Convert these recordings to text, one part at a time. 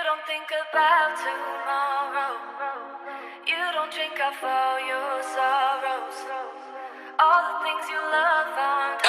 don't think about tomorrow. You don't drink off all your sorrows. All the things you love aren't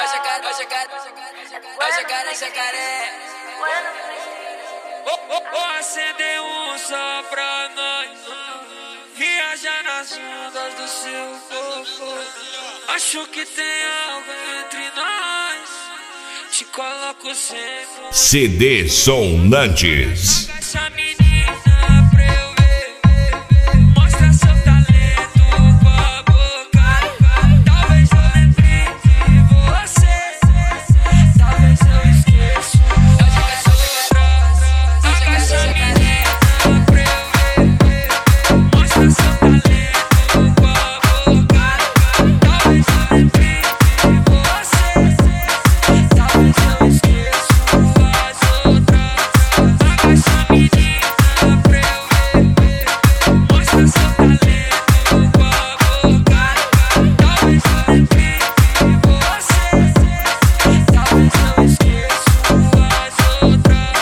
Acender só pra nós, viajar nas ondas do seu corpo. Acho que tem algo entre nós, te coloco sempre. CD Som Nantes. Essa menina pra eu ver, mostra seu talento com a boca. Talvez eu lembre de você, talvez eu esqueça as outras. Essa menina pra eu ver, mostra seu talento com a boca. Talvez eu lembre de você, talvez eu esqueça as outras. Essa menina pra eu ver, mostra seu talento com a boca. Talvez eu lembre de você, talvez eu esqueça as outras.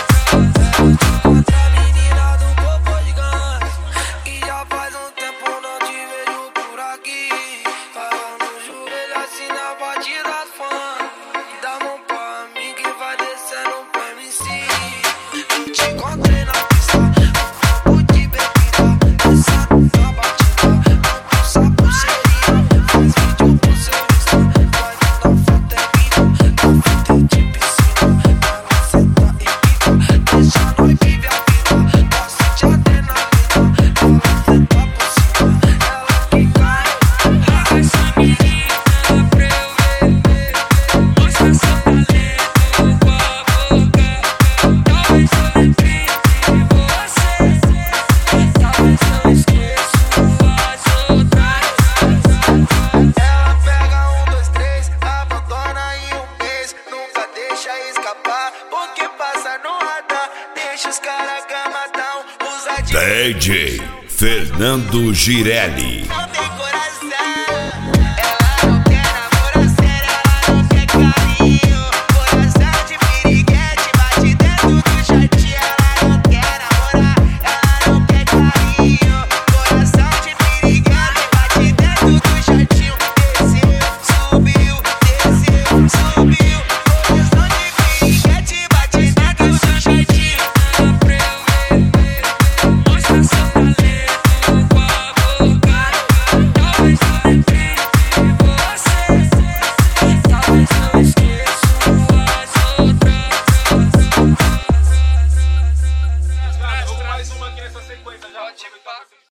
Outra menina do corpo gigante, que já faz um tempo não te vejo por aqui. Fala no joelho assim na batida do funk, e dá mão pra mim que vai descendo pro MC. Eu te encontrei na pista, um copo de bebida, dançando na batida, com sapo seria. Faz vídeo pro seu Insta, guardando a foto é minha, com fita de piscina. Ela senta e quica, deixa nós vive a vida, gosta de adrenalina. Ela senta por cima, ela quica. Essa menina pra eu ver, mostra seu talento com a boca. Talvez eu lembre de você, talvez eu esqueça as outras. Ela pega 1, 2, 3, abandona em um mês, nunca deixa escapar, porque passa no radar, deixa os caras gamadão, usa de DJ Fernando Girelli. não tem coração. Ela não quer namorar sério, ela não quer carinho. Coração de piriguete, bate dentro do jardim. Ela não quer namorar, ela não quer carinho. Coração de piriguete, bate dentro do jardim. Desceu, subiu, desceu, subiu. Coração de piriguete, bate dentro do jardim. Pra eu ver, mostra seu talento com a boca. Talvez eu lembre de você, talvez eu esqueça as outras. Mais uma aqui nessa sequência já.